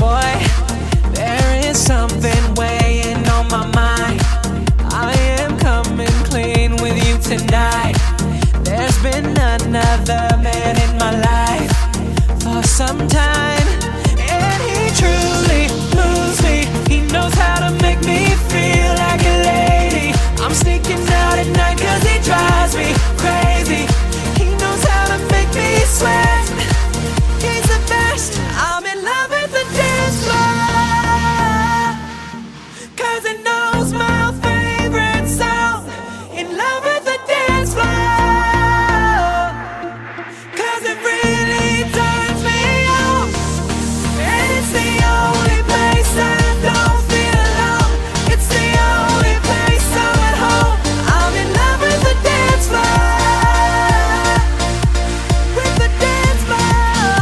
Boy, there is something weighing on my mind. I am coming clean with you tonight. There's been another man in my life for some time, and he truly moves me. He knows how to make me feel like a lady. I'm sneaking out at night 'cause he drives me crazy. He knows how to make me sweat. He's the best. I'm in love with the dance floor 'cause it knows my favorite song. In love with the dance floor 'cause it really turns me on. And it's the only place I don't feel alone. It's the only place I'm at home. I'm in love with the dance floor. With the dance floor.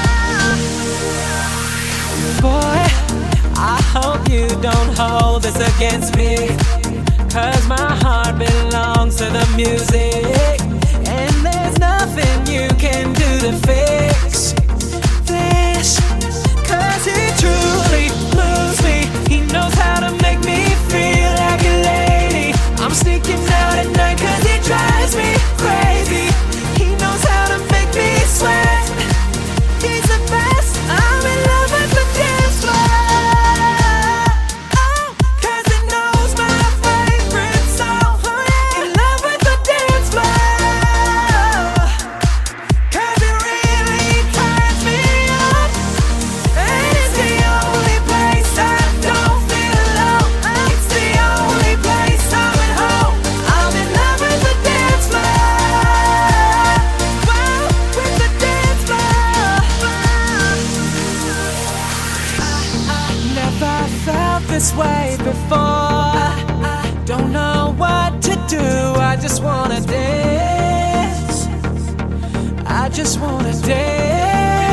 Boy, I hope you don't hold this against me, 'cause my heart belongs to the music, and there's nothing you can do to fix this. 'Cause he truly moves me. He knows how to make me feel like a lady. I'm sneaking out at night 'cause he drives me crazy. He knows how to make me sweat. He's the best. I'm in love with the dance floor. Oh, 'cause it knows my favorite song. In love with the dance floor 'cause it really turns me on. And it's the only place I don't feel alone. It's the only place I'm at home. I'm in love with the dance floor. Wow, with the dance floor. I never felt this way before. Don't know what to do. I just wanna dance. I just wanna dance.